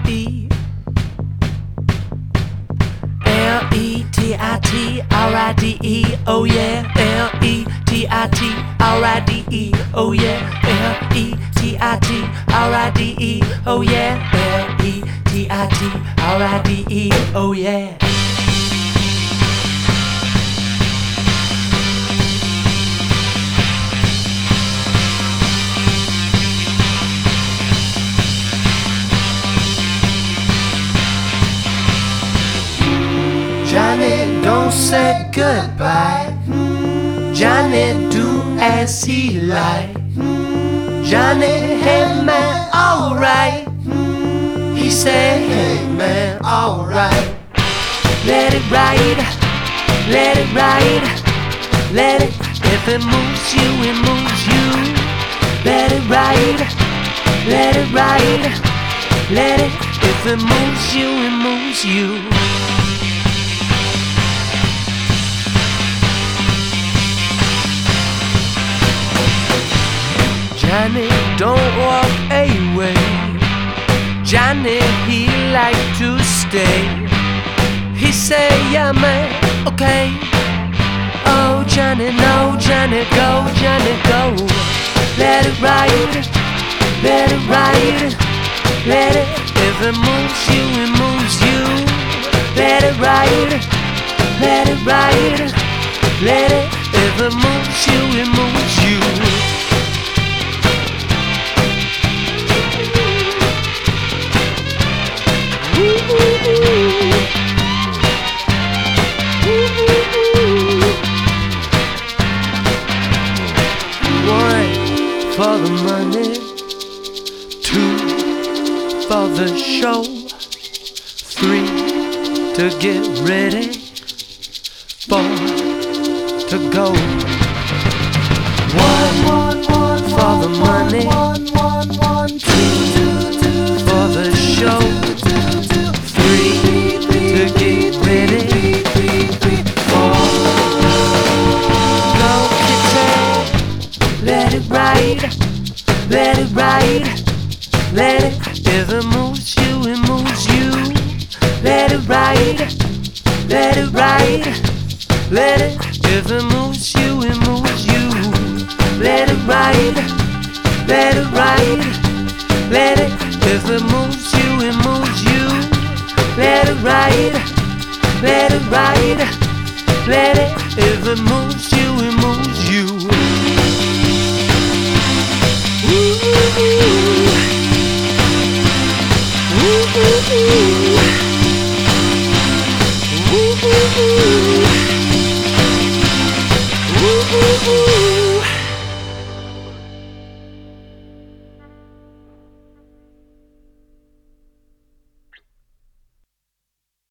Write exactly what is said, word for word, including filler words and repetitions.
E L E T I T R I D E, oh yeah. L E T I T R I D E, oh yeah. L E T I T R I D E, oh yeah. L E T I T R I D E, oh yeah. Johnny, don't say goodbye. Johnny, do as he like. Johnny, hey man, alright. He said, hey man, alright. Let it ride, let it ride, let it. If it moves you, it moves you. Let it ride, let it ride, let it. If it moves you, it moves you. Johnny, don't walk away. Johnny, he like to stay. He say, yeah man, okay. Oh Johnny, no Johnny, go Johnny, go. Let it ride, let it ride, let it. If it moves you, it moves you. Let it ride, let it ride, let it. If it moves you, it moves you. One for the money, two for the show, three to get ready, four to go. One for the money, two for the show, three to get ready, four go kitty. Let it ride, let it ride, let it. If it moves you, it moves you. Let it ride, let it ride, let it. If it moves you, it moves you. Let it ride, let it ride, let it. If it moves you, it moves you. Let it ride, let it ride, let it. If it moves